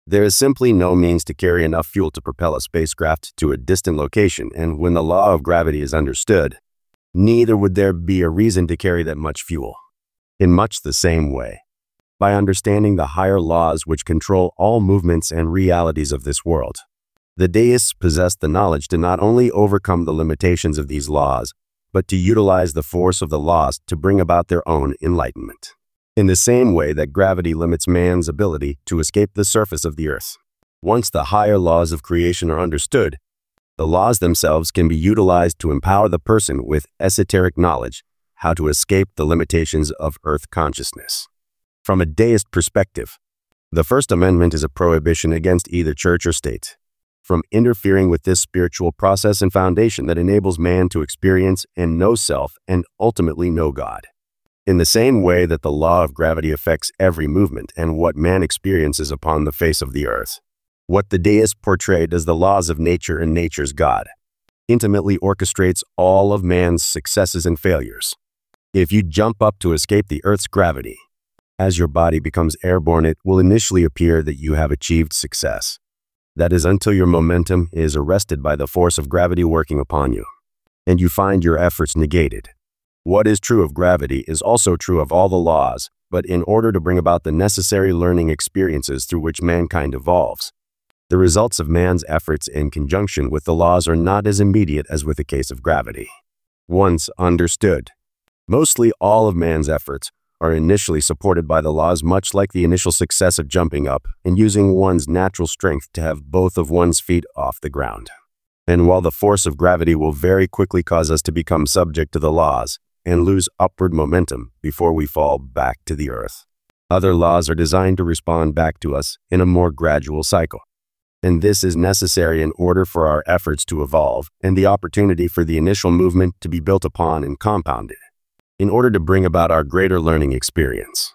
There is simply no means to carry enough fuel to propel a spacecraft to a distant location, and when the law of gravity is understood, neither would there be a reason to carry that much fuel. In much the same way, by understanding the higher laws which control all movements and realities of this world, the deists possess the knowledge to not only overcome the limitations of these laws, but to utilize the force of the laws to bring about their own enlightenment. In the same way that gravity limits man's ability to escape the surface of the earth. Once the higher laws of creation are understood, the laws themselves can be utilized to empower the person with esoteric knowledge how to escape the limitations of earth consciousness. From a deist perspective, the First Amendment is a prohibition against either church or state from interfering with this spiritual process and foundation that enables man to experience and know self and ultimately know God. In the same way that the law of gravity affects every movement and what man experiences upon the face of the earth, what the deists portrayed as the laws of nature and nature's God intimately orchestrates all of man's successes and failures. If you jump up to escape the earth's gravity, as your body becomes airborne, it will initially appear that you have achieved success. That is until your momentum is arrested by the force of gravity working upon you, and you find your efforts negated. What is true of gravity is also true of all the laws, but in order to bring about the necessary learning experiences through which mankind evolves, the results of man's efforts in conjunction with the laws are not as immediate as with the case of gravity. Once understood, mostly all of man's efforts are initially supported by the laws, much like the initial success of jumping up and using one's natural strength to have both of one's feet off the ground. And while the force of gravity will very quickly cause us to become subject to the laws and lose upward momentum before we fall back to the earth, other laws are designed to respond back to us in a more gradual cycle. And this is necessary in order for our efforts to evolve and the opportunity for the initial movement to be built upon and compounded, in order to bring about our greater learning experience.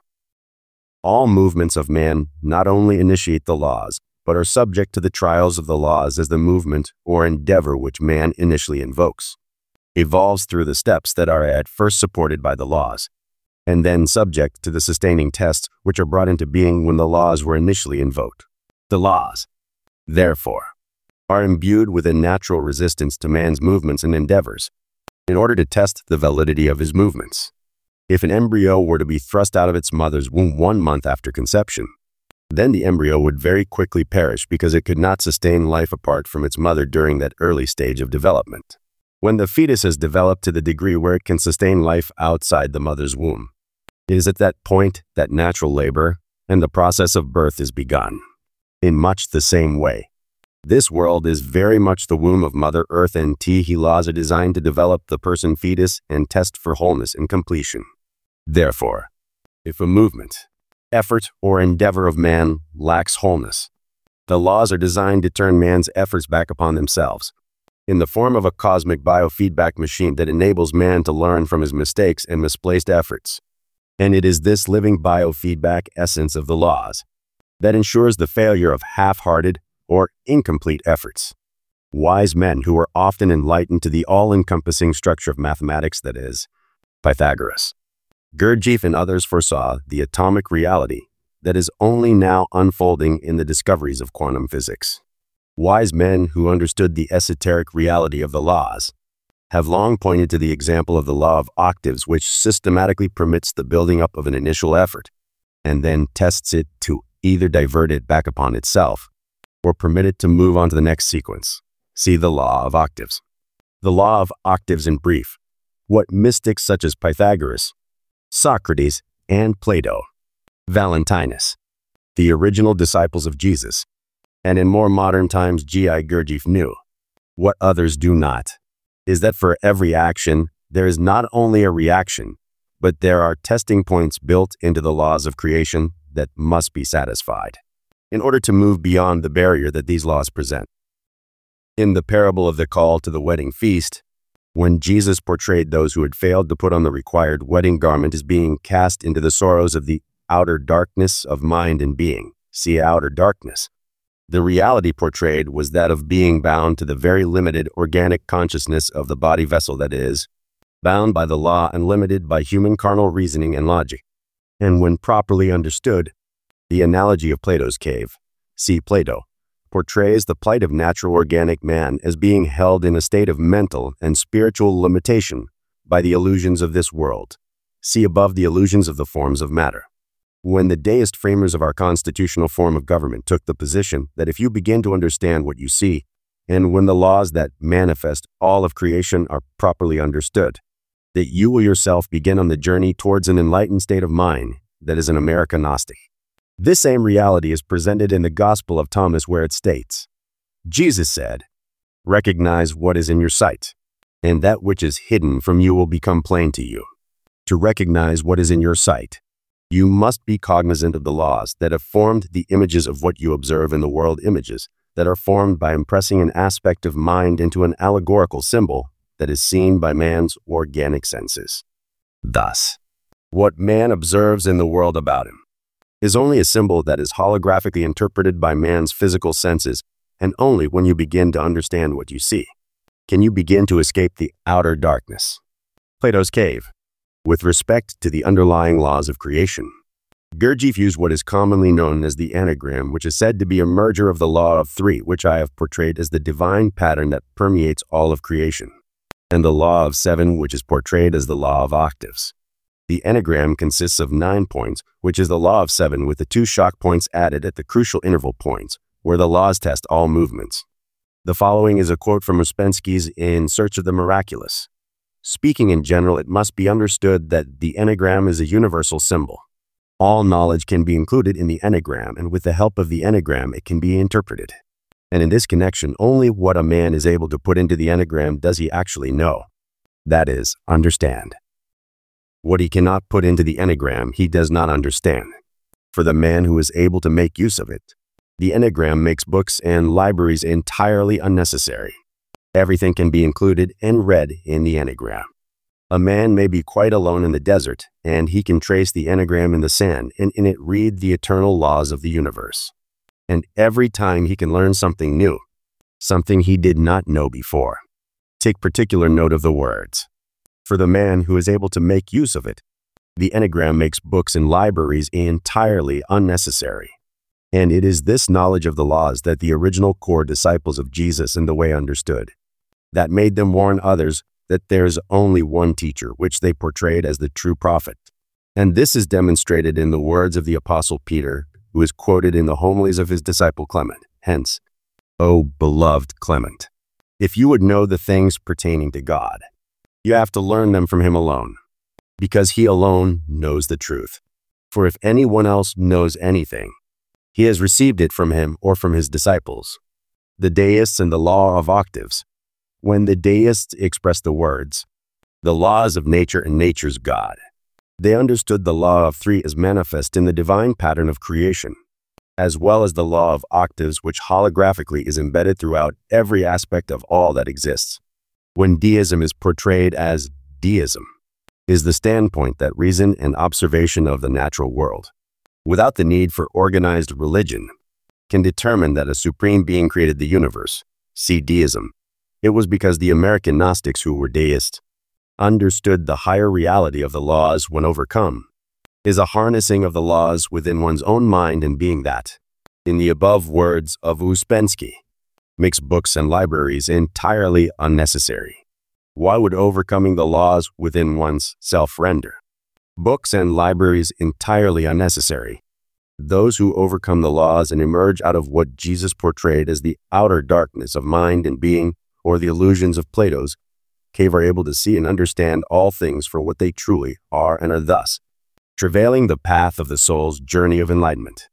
All movements of man not only initiate the laws, but are subject to the trials of the laws as the movement or endeavor which man initially invokes evolves through the steps that are at first supported by the laws, and then subject to the sustaining tests which are brought into being when the laws were initially invoked. The laws, therefore, are imbued with a natural resistance to man's movements and endeavors, in order to test the validity of his movements. If an embryo were to be thrust out of its mother's womb 1 month after conception, then the embryo would very quickly perish because it could not sustain life apart from its mother during that early stage of development. When the fetus has developed to the degree where it can sustain life outside the mother's womb, it is at that point that natural labor and the process of birth is begun. In much the same way, this world is very much the womb of Mother Earth, and Tihi laws are designed to develop the person fetus and test for wholeness and completion. Therefore, if a movement, effort, or endeavor of man lacks wholeness, the laws are designed to turn man's efforts back upon themselves, in the form of a cosmic biofeedback machine that enables man to learn from his mistakes and misplaced efforts. And it is this living biofeedback essence of the laws that ensures the failure of half-hearted or incomplete efforts. Wise men who are often enlightened to the all-encompassing structure of mathematics, that is, Pythagoras, Gurdjieff, and others foresaw the atomic reality that is only now unfolding in the discoveries of quantum physics. Wise men who understood the esoteric reality of the laws have long pointed to the example of the law of octaves, which systematically permits the building up of an initial effort and then tests it to either divert it back upon itself or permit it to move on to the next sequence. See the law of octaves. The law of octaves in brief, what mystics such as Pythagoras, Socrates, and Plato, Valentinus, the original disciples of Jesus, and in more modern times G.I. Gurdjieff knew, what others do not, is that for every action, there is not only a reaction, but there are testing points built into the laws of creation that must be satisfied in order to move beyond the barrier that these laws present. In the parable of the call to the wedding feast, when Jesus portrayed those who had failed to put on the required wedding garment as being cast into the sorrows of the outer darkness of mind and being, see outer darkness, the reality portrayed was that of being bound to the very limited organic consciousness of the body vessel, that is, bound by the law and limited by human carnal reasoning and logic. And when properly understood, the analogy of Plato's cave see Plato, portrays the plight of natural organic man as being held in a state of mental and spiritual limitation by the illusions of this world. See above, the illusions of the forms of matter. When the deist framers of our constitutional form of government took the position that if you begin to understand what you see, and when the laws that manifest all of creation are properly understood, that you will yourself begin on the journey towards an enlightened state of mind that is an American Gnostic. This same reality is presented in the Gospel of Thomas, where it states, Jesus said, "Recognize what is in your sight, and that which is hidden from you will become plain to you." To recognize what is in your sight, you must be cognizant of the laws that have formed the images of what you observe in the world, images that are formed by impressing an aspect of mind into an allegorical symbol that is seen by man's organic senses. Thus, what man observes in the world about him is only a symbol that is holographically interpreted by man's physical senses, and only when you begin to understand what you see can you begin to escape the outer darkness. Plato's Cave. With respect to the underlying laws of creation, Gurdjieff used what is commonly known as the anagram, which is said to be a merger of the law of three, which I have portrayed as the divine pattern that permeates all of creation, and the law of seven, which is portrayed as the law of octaves. The anagram consists of 9 points, which is the law of seven, with the 2 shock points added at the crucial interval points, where the laws test all movements. The following is a quote from Ouspensky's In Search of the Miraculous. Speaking in general, it must be understood that the anagram is a universal symbol. All knowledge can be included in the anagram, and with the help of the anagram, it can be interpreted. And in this connection, only what a man is able to put into the anagram does he actually know. That is, understand. What he cannot put into the anagram, he does not understand. For the man who is able to make use of it, the anagram makes books and libraries entirely unnecessary. Everything can be included and read in the anagram. A man may be quite alone in the desert, and he can trace the anagram in the sand and in it read the eternal laws of the universe. And every time he can learn something new, something he did not know before. Take particular note of the words. For the man who is able to make use of it, the anagram makes books and libraries entirely unnecessary. And it is this knowledge of the laws that the original core disciples of Jesus in the Way understood, that made them warn others that there is only one teacher, which they portrayed as the true prophet. And this is demonstrated in the words of the Apostle Peter, who is quoted in the homilies of his disciple Clement. Hence, O beloved Clement, if you would know the things pertaining to God, you have to learn them from him alone, because he alone knows the truth. For if anyone else knows anything, he has received it from him or from his disciples. The deists and the law of octaves. When the deists expressed the words, the laws of nature and nature's God, they understood the law of three as manifest in the divine pattern of creation, as well as the law of octaves, which holographically is embedded throughout every aspect of all that exists. When deism is portrayed as deism, is the standpoint that reason and observation of the natural world, without the need for organized religion, can determine that a supreme being created the universe. See deism. It was because the American Gnostics, who were deists, understood the higher reality of the laws when overcome is a harnessing of the laws within one's own mind and being that, in the above words of Ouspensky, makes books and libraries entirely unnecessary. Why would overcoming the laws within one's self render books and libraries entirely unnecessary? Those who overcome the laws and emerge out of what Jesus portrayed as the outer darkness of mind and being, or the illusions of Plato's cave, are able to see and understand all things for what they truly are, and are thus travailing the path of the soul's journey of enlightenment.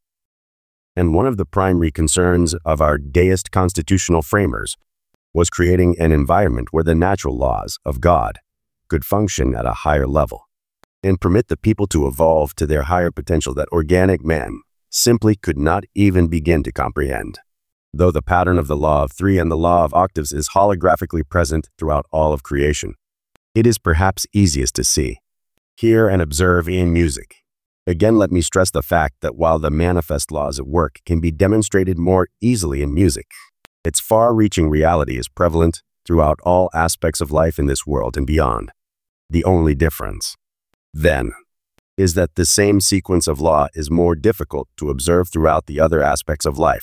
And one of the primary concerns of our deist constitutional framers was creating an environment where the natural laws of God could function at a higher level and permit the people to evolve to their higher potential that organic man simply could not even begin to comprehend. Though the pattern of the law of three and the law of octaves is holographically present throughout all of creation, it is perhaps easiest to see, hear, and observe in music. Again, let me stress the fact that while the manifest laws at work can be demonstrated more easily in music, its far-reaching reality is prevalent throughout all aspects of life in this world and beyond. The only difference, then, is that the same sequence of law is more difficult to observe throughout the other aspects of life.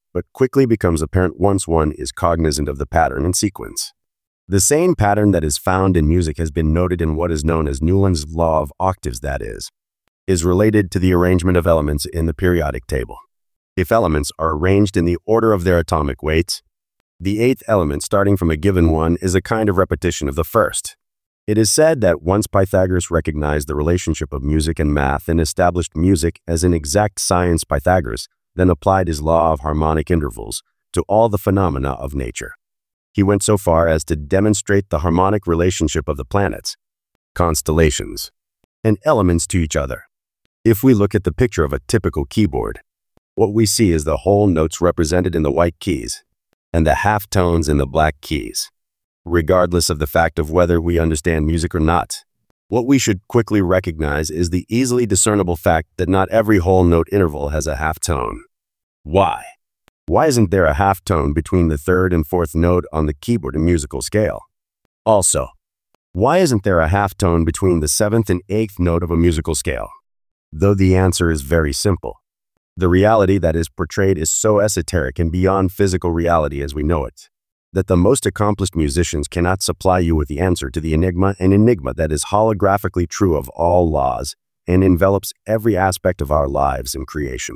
but quickly becomes apparent once one is cognizant of the pattern and sequence. The same pattern that is found in music has been noted in what is known as Newland's law of octaves, that is related to the arrangement of elements in the periodic table. If elements are arranged in the order of their atomic weights, the eighth element starting from a given one is a kind of repetition of the first. It is said that once Pythagoras recognized the relationship of music and math and established music as an exact science, Pythagoras then applied his law of harmonic intervals to all the phenomena of nature. He went so far as to demonstrate the harmonic relationship of the planets, constellations, and elements to each other. If we look at the picture of a typical keyboard, what we see is the whole notes represented in the white keys and the half tones in the black keys. Regardless of the fact of whether we understand music or not, what we should quickly recognize is the easily discernible fact that not every whole note interval has a half tone. Why? Why isn't there a half tone between the third and fourth note on the keyboard and musical scale? Also, why isn't there a half tone between the seventh and eighth note of a musical scale? Though the answer is very simple. The reality that is portrayed is so esoteric and beyond physical reality as we know it, that the most accomplished musicians cannot supply you with the answer to the enigma, an enigma that is holographically true of all laws and envelops every aspect of our lives and creation.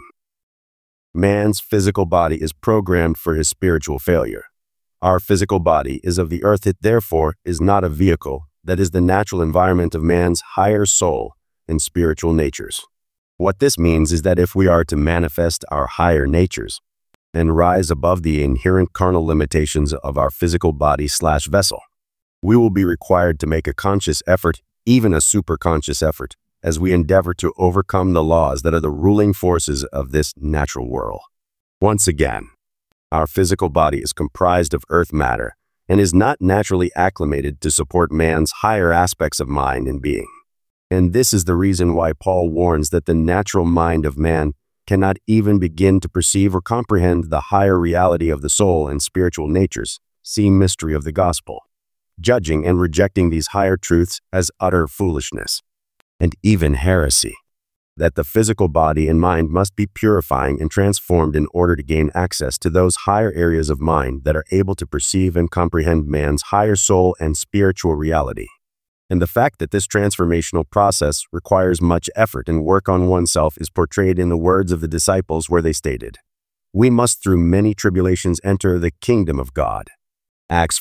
Man's physical body is programmed for his spiritual failure. Our physical body is of the earth, it therefore is not a vehicle that is the natural environment of man's higher soul and spiritual natures. What this means is that if we are to manifest our higher natures and rise above the inherent carnal limitations of our physical body/vessel, we will be required to make a conscious effort, even a superconscious effort, as we endeavor to overcome the laws that are the ruling forces of this natural world. Once again, our physical body is comprised of earth matter and is not naturally acclimated to support man's higher aspects of mind and being. And this is the reason why Paul warns that the natural mind of man cannot even begin to perceive or comprehend the higher reality of the soul and spiritual natures, see mystery of the gospel, judging and rejecting these higher truths as utter foolishness and even heresy, that the physical body and mind must be purifying and transformed in order to gain access to those higher areas of mind that are able to perceive and comprehend man's higher soul and spiritual reality. And the fact that this transformational process requires much effort and work on oneself is portrayed in the words of the disciples where they stated, "We must through many tribulations enter the kingdom of God." Acts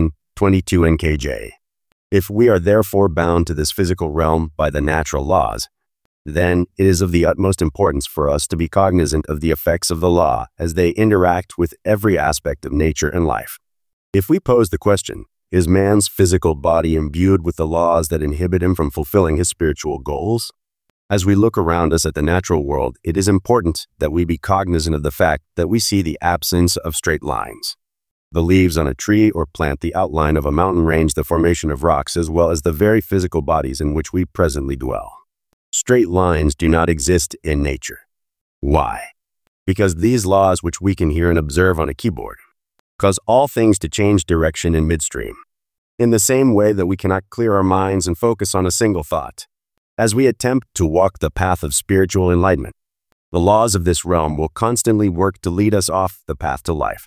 14:22 NKJ. If we are therefore bound to this physical realm by the natural laws, then it is of the utmost importance for us to be cognizant of the effects of the law as they interact with every aspect of nature and life. If we pose the question, is man's physical body imbued with the laws that inhibit him from fulfilling his spiritual goals? As we look around us at the natural world, it is important that we be cognizant of the fact that we see the absence of straight lines. The leaves on a tree or plant, the outline of a mountain range, the formation of rocks, as well as the very physical bodies in which we presently dwell. Straight lines do not exist in nature. Why? Because these laws, which we can hear and observe on a keyboard, cause all things to change direction in midstream, in the same way that we cannot clear our minds and focus on a single thought. As we attempt to walk the path of spiritual enlightenment, the laws of this realm will constantly work to lead us off the path to life.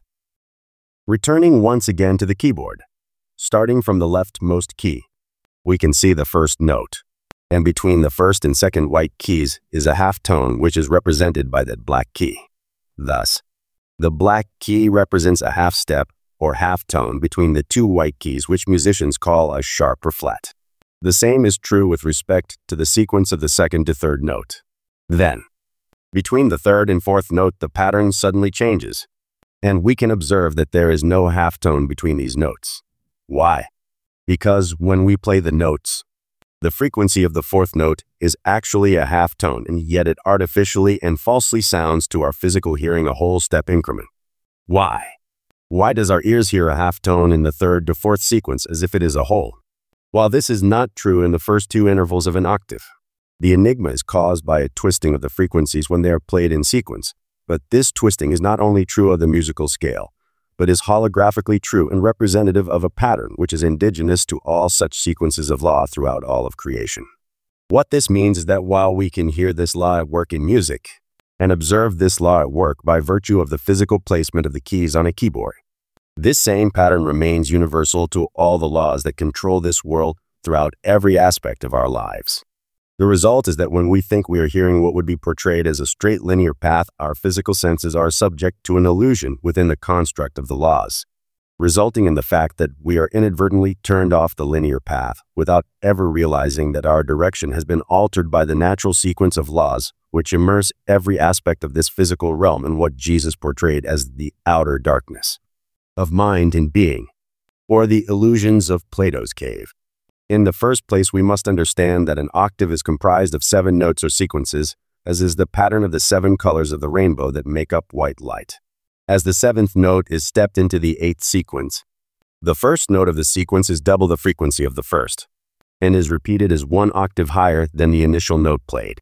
Returning once again to the keyboard, starting from the leftmost key, we can see the first note, and between the first and second white keys is a half tone which is represented by that black key. Thus, the black key represents a half step or half tone between the two white keys, which musicians call a sharp or flat. The same is true with respect to the sequence of the second to third note. Then, between the third and fourth note, the pattern suddenly changes, and we can observe that there is no half tone between these notes. Why? Because when we play the notes, the frequency of the fourth note is actually a half tone, and yet it artificially and falsely sounds to our physical hearing a whole step increment. Why? Why does our ears hear a half tone in the third to fourth sequence as if it is a whole, while this is not true in the first two intervals of an octave? The enigma is caused by a twisting of the frequencies when they are played in sequence, but this twisting is not only true of the musical scale, but is holographically true and representative of a pattern which is indigenous to all such sequences of law throughout all of creation. What this means is that while we can hear this law at work in music, and observe this law at work by virtue of the physical placement of the keys on a keyboard. This same pattern remains universal to all the laws that control this world throughout every aspect of our lives. The result is that when we think we are hearing what would be portrayed as a straight linear path, our physical senses are subject to an illusion within the construct of the laws, resulting in the fact that we are inadvertently turned off the linear path without ever realizing that our direction has been altered by the natural sequence of laws which immerse every aspect of this physical realm in what Jesus portrayed as the outer darkness of mind and being, or the illusions of Plato's cave. In the first place, we must understand that an octave is comprised of 7 notes or sequences, as is the pattern of the 7 colors of the rainbow that make up white light. As the 7th note is stepped into the 8th sequence, the first note of the sequence is double the frequency of the first, and is repeated as 1 octave higher than the initial note played.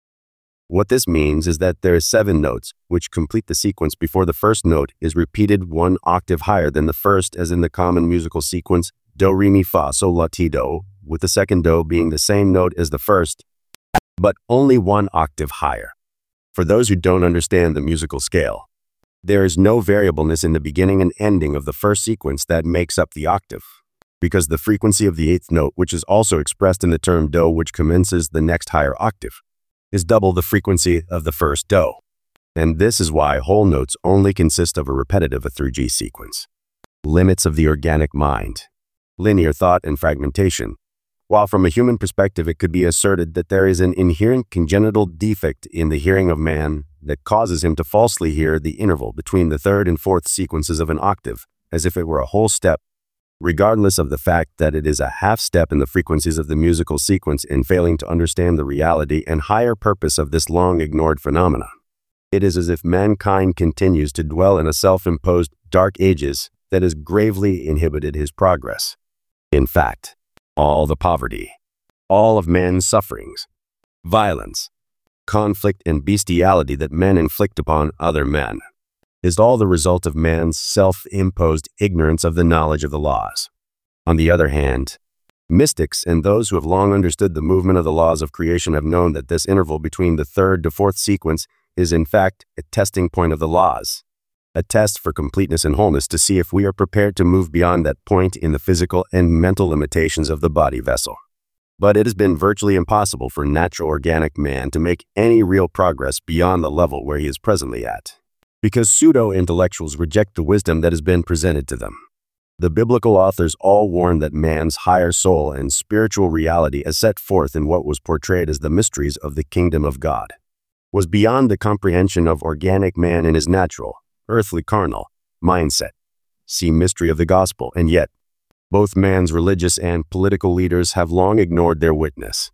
What this means is that there are 7 notes which complete the sequence before the first note is repeated 1 octave higher than the first, as in the common musical sequence do, re, mi, fa, sol, la, ti, do, with the second do being the same note as the first, but only 1 octave higher. For those who don't understand the musical scale, there is no variableness in the beginning and ending of the first sequence that makes up the octave, because the frequency of the 8th note, which is also expressed in the term do, which commences the next higher octave, is double the frequency of the first do. And this is why whole notes only consist of a repetitive through G sequence. Limits of the organic mind. Linear thought and fragmentation. While from a human perspective it could be asserted that there is an inherent congenital defect in the hearing of man that causes him to falsely hear the interval between the 3rd and 4th sequences of an octave, as if it were a whole step, regardless of the fact that it is a half step in the frequencies of the musical sequence, in failing to understand the reality and higher purpose of this long-ignored phenomena. It is as if mankind continues to dwell in a self-imposed dark ages that has gravely inhibited his progress. In fact, all the poverty, all of man's sufferings, violence, conflict, and bestiality that men inflict upon other men is all the result of man's self-imposed ignorance of the knowledge of the laws. On the other hand, mystics and those who have long understood the movement of the laws of creation have known that this interval between the 3rd to 4th sequence is in fact a testing point of the laws, a test for completeness and wholeness to see if we are prepared to move beyond that point in the physical and mental limitations of the body vessel. But it has been virtually impossible for natural organic man to make any real progress beyond the level where he is presently at, because pseudo-intellectuals reject the wisdom that has been presented to them. The biblical authors all warn that man's higher soul and spiritual reality, as set forth in what was portrayed as the mysteries of the kingdom of God, was beyond the comprehension of organic man in his natural, earthly carnal mindset. See Mystery of the Gospel. And yet, both man's religious and political leaders have long ignored their witness.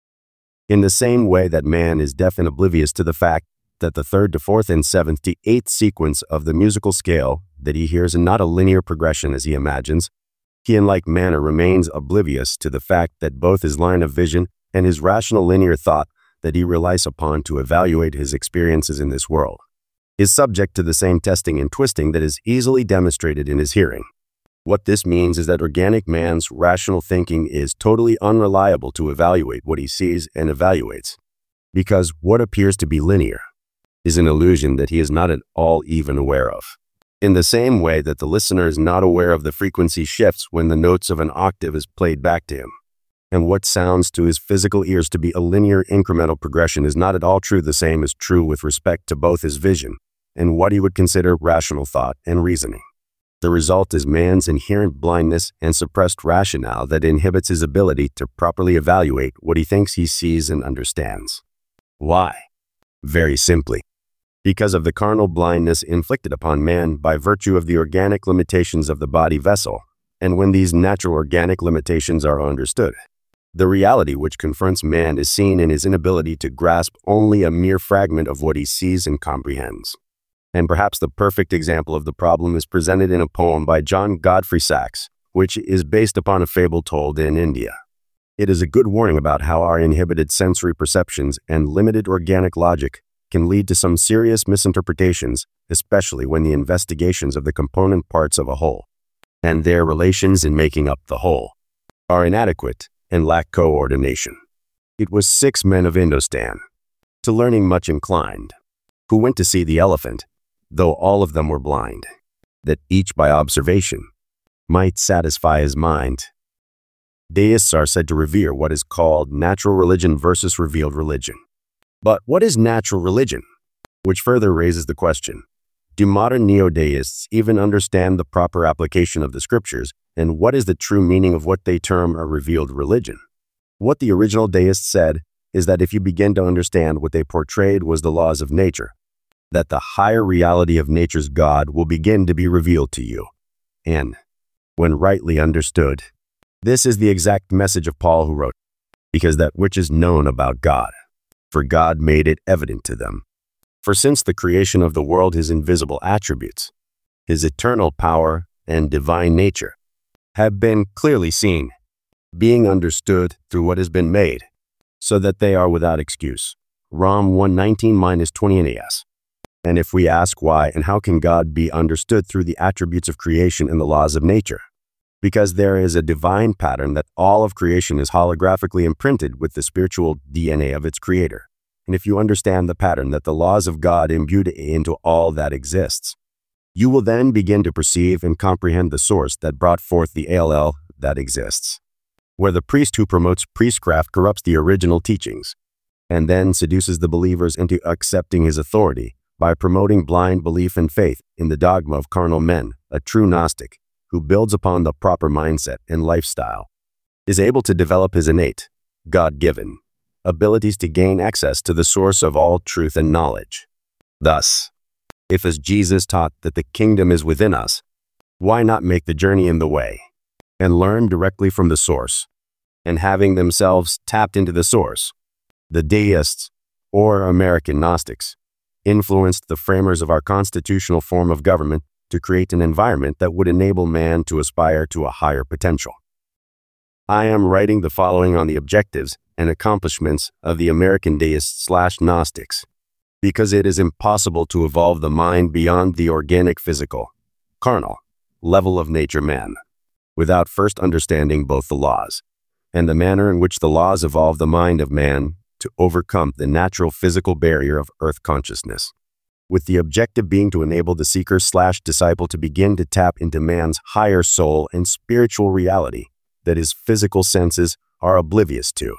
In the same way that man is deaf and oblivious to the fact that the 3rd to 4th and 7th to 8th sequence of the musical scale that he hears and not a linear progression as he imagines, he in like manner remains oblivious to the fact that both his line of vision and his rational linear thought that he relies upon to evaluate his experiences in this world is subject to the same testing and twisting that is easily demonstrated in his hearing. What this means is that organic man's rational thinking is totally unreliable to evaluate what he sees and evaluates, because what appears to be linear is an illusion that he is not at all even aware of. In the same way that the listener is not aware of the frequency shifts when the notes of an octave is played back to him, and what sounds to his physical ears to be a linear incremental progression is not at all true, the same is true with respect to both his vision and what he would consider rational thought and reasoning. The result is man's inherent blindness and suppressed rationale that inhibits his ability to properly evaluate what he thinks he sees and understands. Why? Very simply, because of the carnal blindness inflicted upon man by virtue of the organic limitations of the body vessel, and when these natural organic limitations are understood, the reality which confronts man is seen in his inability to grasp only a mere fragment of what he sees and comprehends. And perhaps the perfect example of the problem is presented in a poem by John Godfrey Saxe, which is based upon a fable told in India. It is a good warning about how our inhibited sensory perceptions and limited organic logic can lead to some serious misinterpretations, especially when the investigations of the component parts of a whole, and their relations in making up the whole, are inadequate and lack coordination. It was 6 men of Indostan, to learning much inclined, who went to see the elephant, though all of them were blind, that each by observation might satisfy his mind. Deists are said to revere what is called natural religion versus revealed religion. But what is natural religion? Which further raises the question, do modern neo-deists even understand the proper application of the scriptures, and what is the true meaning of what they term a revealed religion? What the original deists said is that if you begin to understand what they portrayed was the laws of nature, that the higher reality of nature's God will begin to be revealed to you. And, when rightly understood, this is the exact message of Paul who wrote, because that which is known about God, for God made it evident to them. For since the creation of the world his invisible attributes, his eternal power and divine nature, have been clearly seen, being understood through what has been made, so that they are without excuse. Rom 1:19-20 NAS. And if we ask why and how can God be understood through the attributes of creation and the laws of nature? Because there is a divine pattern that all of creation is holographically imprinted with the spiritual DNA of its creator. And if you understand the pattern that the laws of God imbued into all that exists, you will then begin to perceive and comprehend the source that brought forth the ALL that exists. Where the priest who promotes priestcraft corrupts the original teachings, and then seduces the believers into accepting his authority by promoting blind belief and faith in the dogma of carnal men, a true Gnostic, who builds upon the proper mindset and lifestyle, is able to develop his innate, God-given, abilities to gain access to the source of all truth and knowledge. Thus, if as Jesus taught that the kingdom is within us, why not make the journey in the way and learn directly from the source? And having themselves tapped into the source, the deists, or American Gnostics, influenced the framers of our constitutional form of government to create an environment that would enable man to aspire to a higher potential. I am writing the following on the objectives and accomplishments of the American deists/Gnostics, because it is impossible to evolve the mind beyond the organic physical, carnal, level of nature man, without first understanding both the laws, and the manner in which the laws evolve the mind of man to overcome the natural physical barrier of earth consciousness, with the objective being to enable the seeker/disciple to begin to tap into man's higher soul and spiritual reality that his physical senses are oblivious to.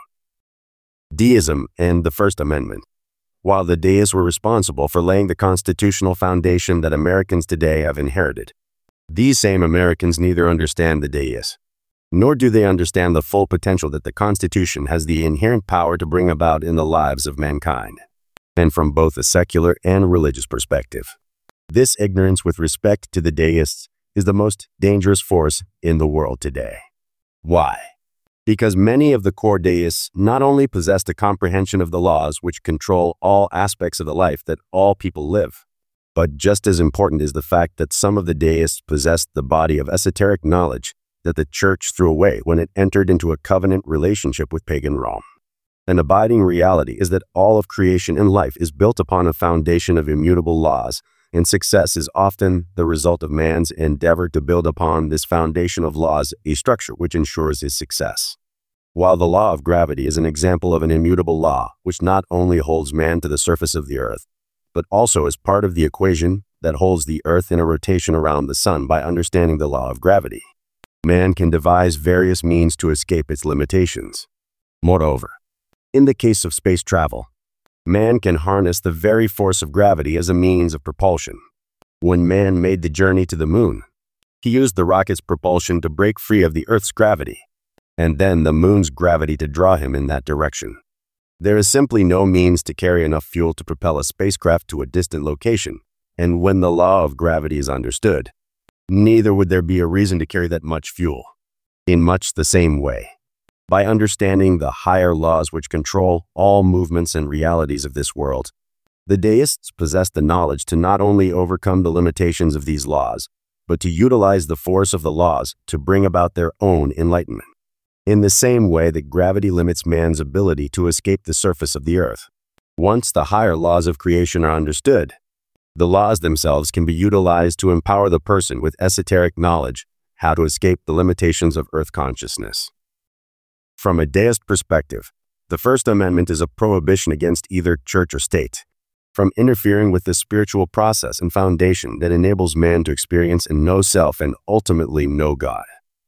Deism and the First Amendment. While the deists were responsible for laying the constitutional foundation that Americans today have inherited, these same Americans neither understand the deists, nor do they understand the full potential that the Constitution has the inherent power to bring about in the lives of mankind, and from both a secular and religious perspective. This ignorance with respect to the deists is the most dangerous force in the world today. Why? Because many of the core deists not only possess the comprehension of the laws which control all aspects of the life that all people live, but just as important is the fact that some of the deists possess the body of esoteric knowledge that the church threw away when it entered into a covenant relationship with pagan Rome. An abiding reality is that all of creation and life is built upon a foundation of immutable laws, and success is often the result of man's endeavor to build upon this foundation of laws a structure which ensures his success. While the law of gravity is an example of an immutable law which not only holds man to the surface of the earth, but also is part of the equation that holds the earth in a rotation around the sun by understanding the law of gravity, man can devise various means to escape its limitations. Moreover, in the case of space travel, man can harness the very force of gravity as a means of propulsion. When man made the journey to the moon, he used the rocket's propulsion to break free of the Earth's gravity, and then the moon's gravity to draw him in that direction. There is simply no means to carry enough fuel to propel a spacecraft to a distant location, and when the law of gravity is understood, neither would there be a reason to carry that much fuel. In much the same way, by understanding the higher laws which control all movements and realities of this world, the deists possess the knowledge to not only overcome the limitations of these laws, but to utilize the force of the laws to bring about their own enlightenment. In the same way that gravity limits man's ability to escape the surface of the earth, once the higher laws of creation are understood, the laws themselves can be utilized to empower the person with esoteric knowledge how to escape the limitations of earth consciousness. From a deist perspective, the First Amendment is a prohibition against either church or state, from interfering with the spiritual process and foundation that enables man to experience and know self and ultimately know God.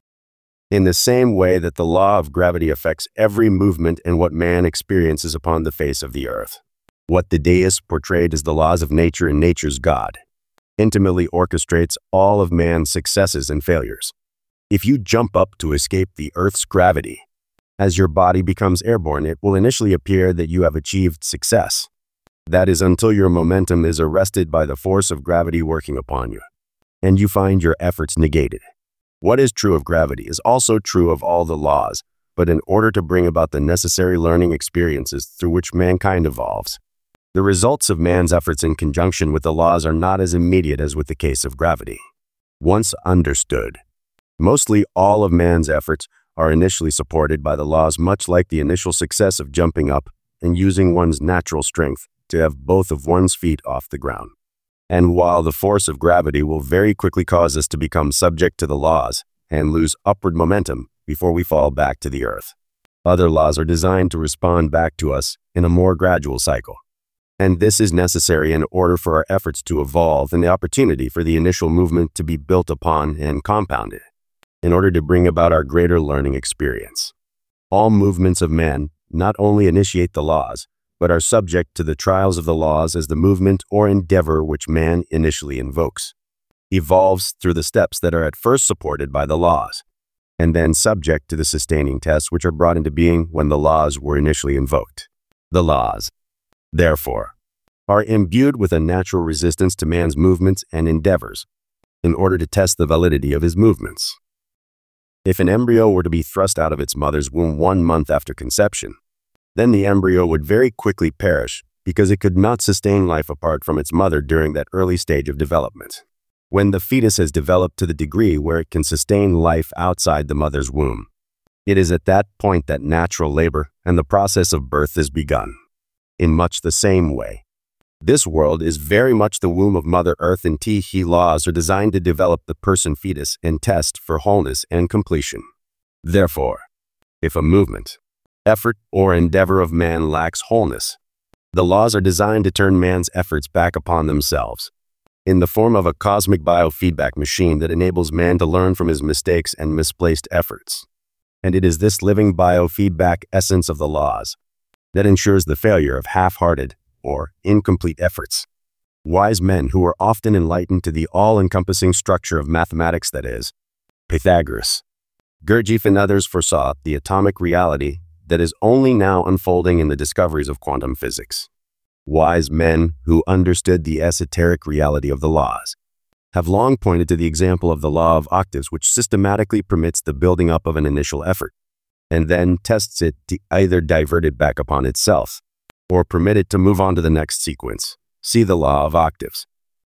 In the same way that the law of gravity affects every movement and what man experiences upon the face of the earth, what the deists portrayed as the laws of nature and nature's God intimately orchestrates all of man's successes and failures. If you jump up to escape the earth's gravity, as your body becomes airborne, it will initially appear that you have achieved success. That is until your momentum is arrested by the force of gravity working upon you, and you find your efforts negated. What is true of gravity is also true of all the laws, but in order to bring about the necessary learning experiences through which mankind evolves, the results of man's efforts in conjunction with the laws are not as immediate as with the case of gravity. Once understood, mostly all of man's efforts are initially supported by the laws, much like the initial success of jumping up and using one's natural strength to have both of one's feet off the ground. And while the force of gravity will very quickly cause us to become subject to the laws and lose upward momentum before we fall back to the earth, other laws are designed to respond back to us in a more gradual cycle. And this is necessary in order for our efforts to evolve and the opportunity for the initial movement to be built upon and compounded, in order to bring about our greater learning experience. All movements of man not only initiate the laws, but are subject to the trials of the laws as the movement or endeavor which man initially invokes evolves through the steps that are at first supported by the laws, and then subject to the sustaining tests which are brought into being when the laws were initially invoked. The laws, therefore, are imbued with a natural resistance to man's movements and endeavors in order to test the validity of his movements. If an embryo were to be thrust out of its mother's womb 1 month after conception, then the embryo would very quickly perish because it could not sustain life apart from its mother during that early stage of development. When the fetus has developed to the degree where it can sustain life outside the mother's womb, it is at that point that natural labor and the process of birth is begun. In much the same way, this world is very much the womb of Mother Earth, and He laws are designed to develop the person fetus and test for wholeness and completion. Therefore, if a movement, effort, or endeavor of man lacks wholeness, the laws are designed to turn man's efforts back upon themselves, in the form of a cosmic biofeedback machine that enables man to learn from his mistakes and misplaced efforts. And it is this living biofeedback essence of the laws that ensures the failure of half-hearted or incomplete efforts. Wise men who were often enlightened to the all-encompassing structure of mathematics, that is, Pythagoras, Gurdjieff, and others foresaw the atomic reality that is only now unfolding in the discoveries of quantum physics. Wise men who understood the esoteric reality of the laws have long pointed to the example of the law of octaves, which systematically permits the building up of an initial effort, and then tests it to either divert it back upon itself or permit it to move on to the next sequence. See the law of octaves.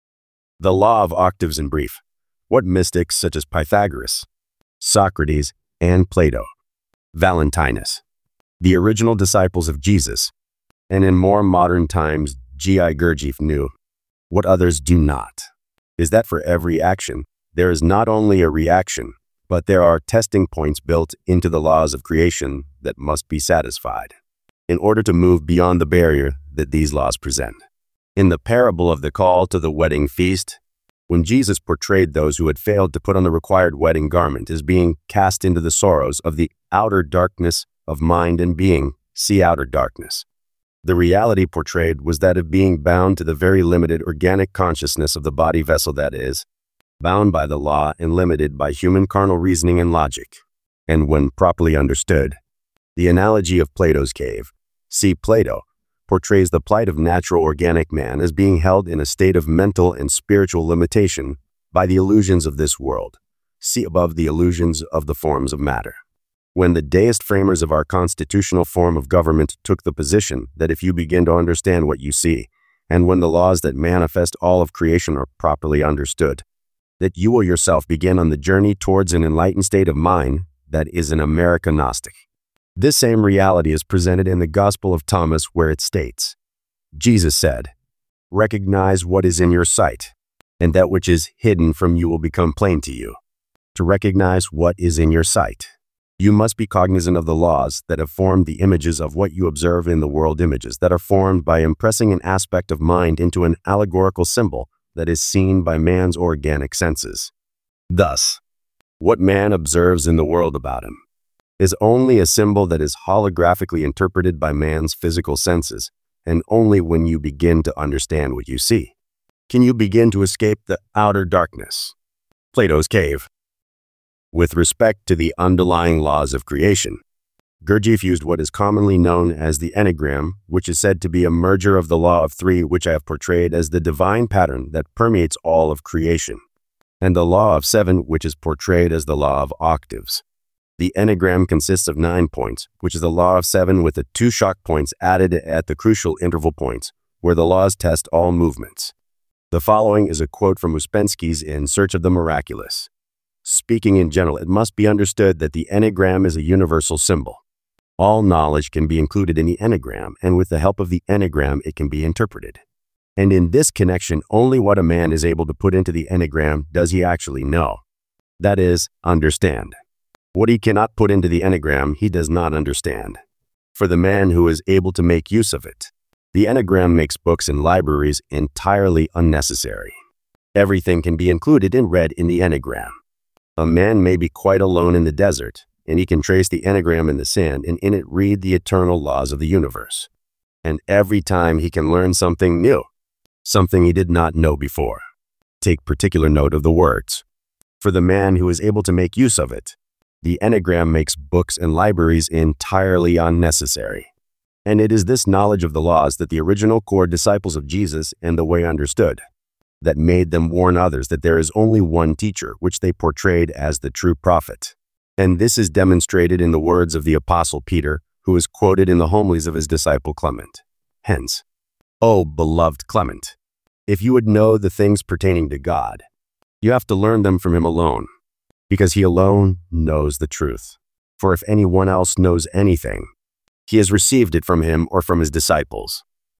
The law of octaves in brief. What mystics such as Pythagoras, Socrates, and Plato, Valentinus, the original disciples of Jesus, and in more modern times G.I. Gurdjieff knew, what others do not, is that for every action, there is not only a reaction, but there are testing points built into the laws of creation that must be satisfied in order to move beyond the barrier that these laws present. In the parable of the call to the wedding feast, when Jesus portrayed those who had failed to put on the required wedding garment as being cast into the sorrows of the outer darkness of mind and being, see outer darkness, the reality portrayed was that of being bound to the very limited organic consciousness of the body vessel, that is, bound by the law and limited by human carnal reasoning and logic. And when properly understood, the analogy of Plato's cave, see Plato, portrays the plight of natural organic man as being held in a state of mental and spiritual limitation by the illusions of this world, see above, the illusions of the forms of matter. When the deist framers of our constitutional form of government took the position that if you begin to understand what you see, and when the laws that manifest all of creation are properly understood, that you will yourself begin on the journey towards an enlightened state of mind that is an American Gnostic. This same reality is presented in the Gospel of Thomas, where it states, Jesus said, "Recognize what is in your sight, and that which is hidden from you will become plain to you." To recognize what is in your sight. You must be cognizant of the laws that have formed the images of what you observe in the world, images that are formed by impressing an aspect of mind into an allegorical symbol that is seen by man's organic senses. Thus, what man observes in the world about him is only a symbol that is holographically interpreted by man's physical senses, and only when you begin to understand what you see can you begin to escape the outer darkness. Plato's Cave. With respect to the underlying laws of creation, Gurdjieff used what is commonly known as the Enneagram, which is said to be a merger of the law of three, which I have portrayed as the divine pattern that permeates all of creation, and the law of seven, which is portrayed as the law of octaves. The Enneagram consists of 9 points, which is the law of seven with the 2 shock points added at the crucial interval points, where the laws test all movements. The following is a quote from Ouspensky's In Search of the Miraculous. Speaking in general, it must be understood that the Enneagram is a universal symbol. All knowledge can be included in the Enneagram, and with the help of the Enneagram, it can be interpreted. And in this connection, only what a man is able to put into the Enneagram does he actually know. That is, understand. What he cannot put into the Enneagram, he does not understand. For the man who is able to make use of it, the Enneagram makes books and libraries entirely unnecessary. Everything can be included and read in the Enneagram. A man may be quite alone in the desert, and he can trace the Enneagram in the sand and in it read the eternal laws of the universe. And every time he can learn something new, something he did not know before. Take particular note of the words. For the man who is able to make use of it, the Enneagram makes books and libraries entirely unnecessary. And it is this knowledge of the laws that the original core disciples of Jesus and the Way understood, that made them warn others that there is only one teacher, which they portrayed as the true prophet. And this is demonstrated in the words of the Apostle Peter, who is quoted in the homilies of his disciple Clement. Hence, O beloved Clement, if you would know the things pertaining to God, you have to learn them from him alone, because he alone knows the truth. For if anyone else knows anything, he has received it from him or from his disciples.